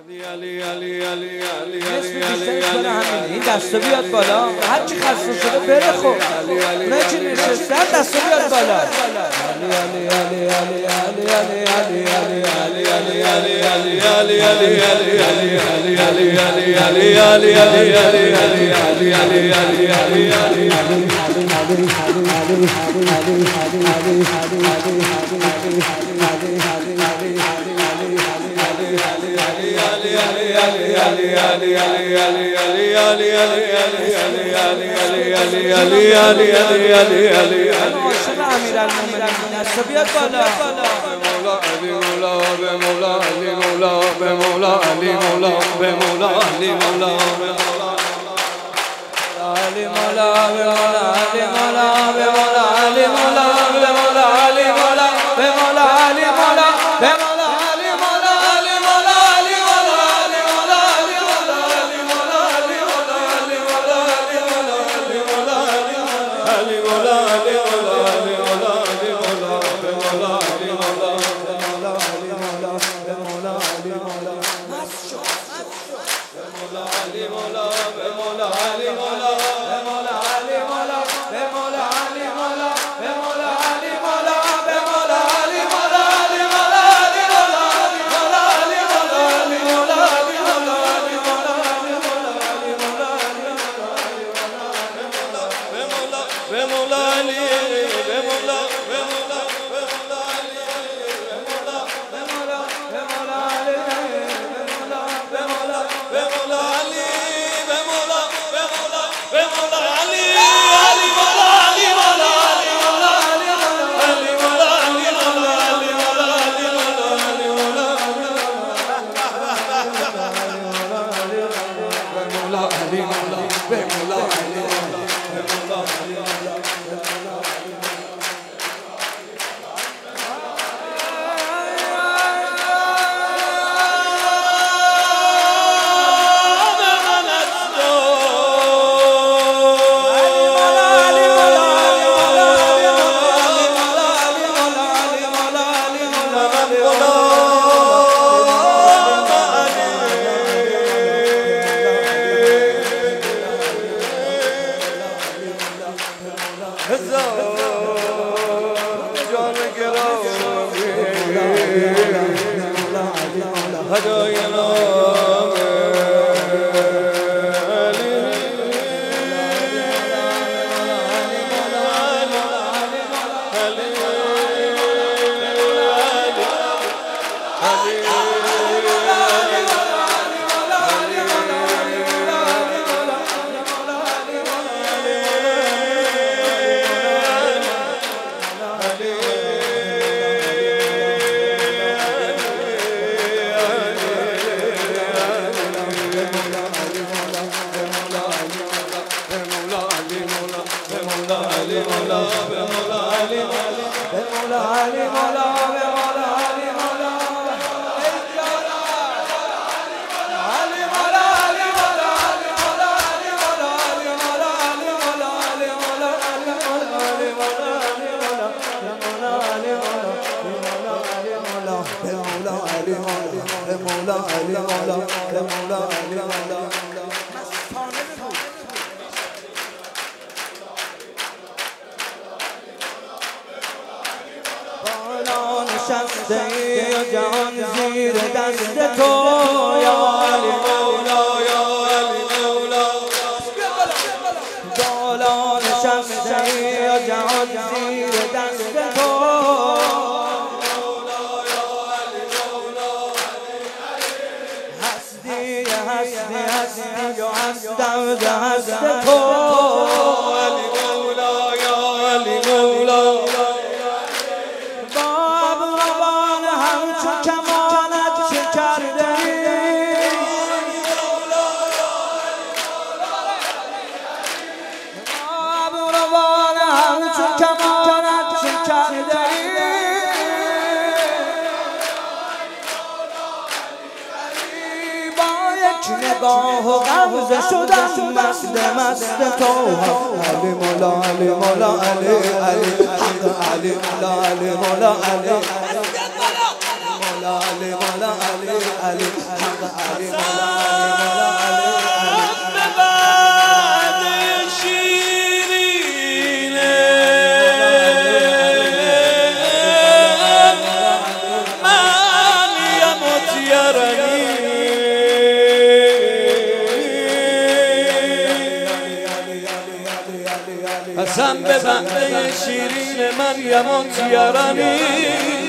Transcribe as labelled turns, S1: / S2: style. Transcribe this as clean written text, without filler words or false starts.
S1: این دستو بیاد بالا، هر کی خسته شده بره. خب اونایی که نشستن دستو بیاد بالا. نشسته ای جهان زیر دست تو یا علی مولا یا علی مولا. بالا نشسته ای جهان زیر دست تو هستی هستی یا هستم به هست تو علی مولا یا علی مولا. نگاه و قبضه شدم مست تو علی مولا علی مولا علی علی علی مولا علی مولا علی مولا علی مولا علی علی حق علی مولا علی مولا علی
S2: قسم به بنده شیرین مریم و تیرانی